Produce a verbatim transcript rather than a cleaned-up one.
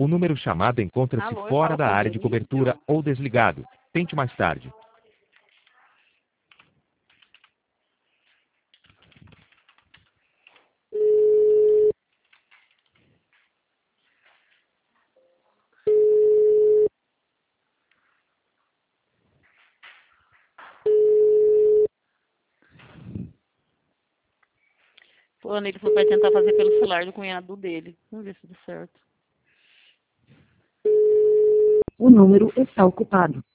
O número chamado encontra-se Alô, eu fora falo da com o área de Vinícius? cobertura ou desligado. Tente mais tarde. Fulano, ele falou que vai tentar fazer pelo celular do cunhado dele. Vamos ver se dá certo. O número está ocupado.